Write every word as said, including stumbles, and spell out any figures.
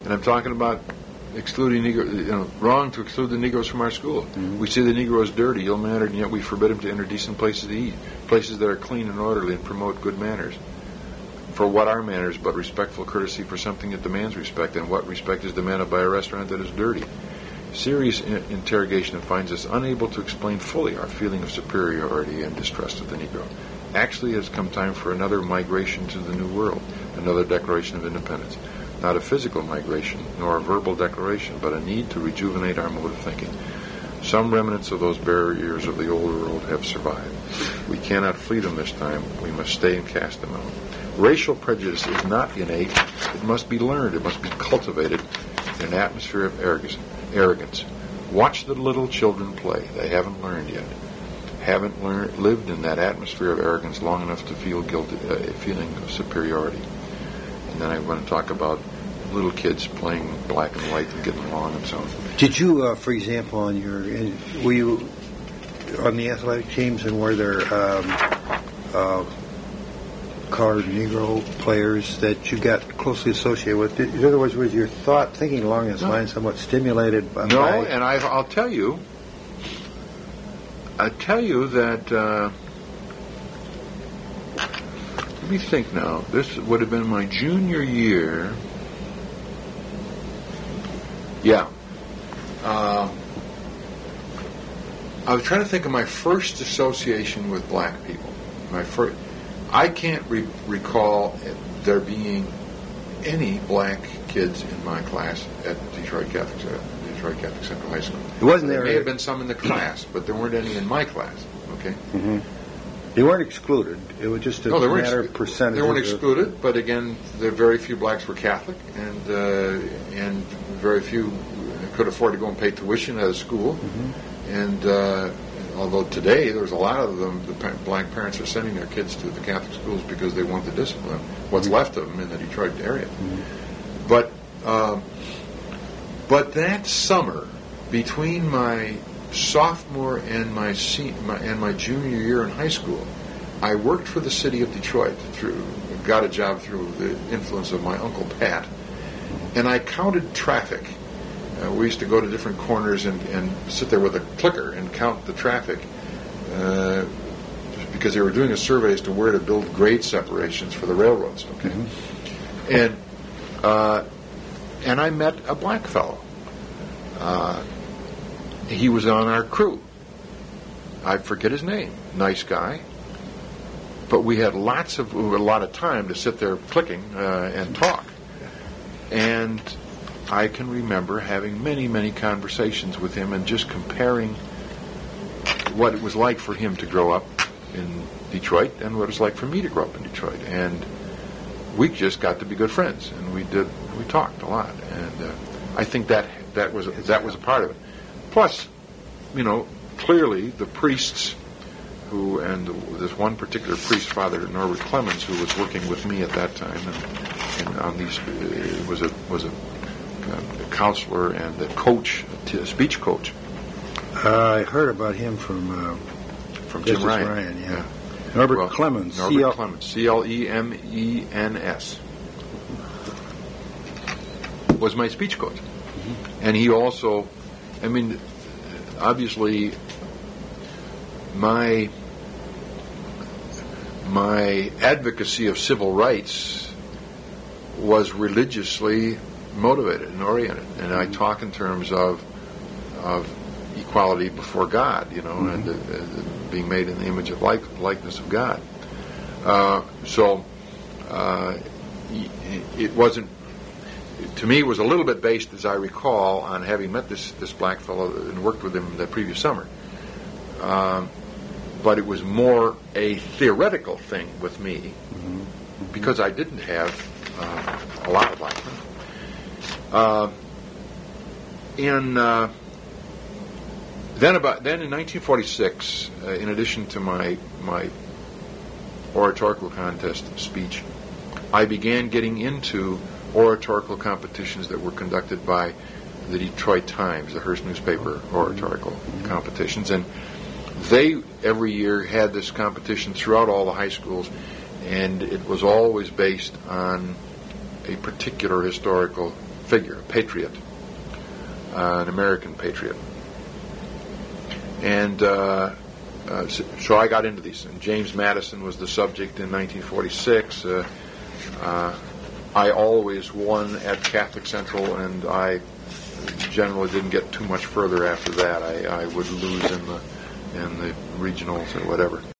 And I'm talking about excluding Negro, you know, wrong to exclude the Negroes from our school. Mm-hmm. We see the Negro as dirty, ill-mannered, and yet we forbid him to enter decent places to eat, places that are clean and orderly and promote good manners. For what are manners but respectful courtesy for something that demands respect, and what respect is demanded by a restaurant that is dirty? Serious in- interrogation finds us unable to explain fully our feeling of superiority and distrust of the Negro. Actually, it has come time for another migration to the New World, another declaration of independence. Not a physical migration, nor a verbal declaration, but a need to rejuvenate our mode of thinking. Some remnants of those barriers of the old world have survived. We cannot flee them this time. We must stay and cast them out. Racial prejudice is not innate. It must be learned. It must be cultivated in an atmosphere of arrogance. Watch the little children play. They haven't learned yet. Haven't learned, lived in that atmosphere of arrogance long enough to feel guilty, uh, a feeling of superiority. And then I want to talk about little kids playing black and white and getting along and so on. Did you, uh, for example, on your, were you on the athletic teams, and were there um, uh, colored Negro players that you got closely associated with? In other words, was your thought, thinking along this no. line, somewhat stimulated by... No, and I, I'll tell you, I tell you that... Uh, Let me think now. This would have been my junior year. Yeah. Uh, I was trying to think of my first association with black people. My first, I can't re- recall there being any black kids in my class at Detroit Catholic, uh, Detroit Catholic Central High School. It wasn't there. There may have been some in the class, but there weren't any in my class. Okay. Mm-hmm. They weren't excluded. It was just a no, matter ex- of percentage. They weren't excluded, but again, there very few blacks were Catholic, and uh, and very few could afford to go and pay tuition at a school. Mm-hmm. And uh, although today there's a lot of them, the pa- black parents are sending their kids to the Catholic schools because they want the discipline. What's mm-hmm. left of them in the Detroit area. Mm-hmm. But um, but that summer, between my sophomore and my, se- my and my junior year in high school, I worked for the city of Detroit through got a job through the influence of my Uncle Pat, and I counted traffic. Uh, we used to go to different corners and, and sit there with a clicker and count the traffic uh, because they were doing a survey as to where to build grade separations for the railroads. Okay, mm-hmm. and uh, and I met a black fellow. Uh, He was on our crew. I forget his name. Nice guy. But we had lots of a lot of time to sit there clicking uh, and talk. And I can remember having many, many conversations with him and just comparing what it was like for him to grow up in Detroit and what it was like for me to grow up in Detroit. And we just got to be good friends, and we did. We talked a lot, and uh, I think that that was that was a part of it. Plus, you know, clearly the priests who, and this one particular priest, Father Norbert Clemens, who was working with me at that time, and, and on these, uh, was a was a, a counselor and a coach, a speech coach. Uh, I heard about him from uh, from Jim Ryan. Ryan, yeah. yeah. Norbert well, Clemens. Norbert C L- Clemens. C L E M E N S. Was my speech coach, mm-hmm. and he also. I mean, obviously, my my advocacy of civil rights was religiously motivated and oriented, and I talk in terms of of equality before God, you know, mm-hmm. and uh, uh, being made in the image of like, likeness of God. Uh, so uh, it wasn't. To me, it was a little bit based, as I recall, on having met this, this black fellow and worked with him the previous summer. Um, but it was more a theoretical thing with me mm-hmm. because I didn't have uh, a lot of black friends. Uh, in uh, then about then in nineteen forty-six, uh, in addition to my my oratorical contest speech, I began getting into oratorical competitions that were conducted by the Detroit Times, the Hearst newspaper oratorical mm-hmm. competitions, and they every year had this competition throughout all the high schools, and it was always based on a particular historical figure, a patriot, uh, an American patriot. And uh, uh, so, so I got into these. And James Madison was the subject in nineteen forty-six. Uh, uh, I always won at Catholic Central, and I generally didn't get too much further after that. I, I would lose in the in the regionals or whatever.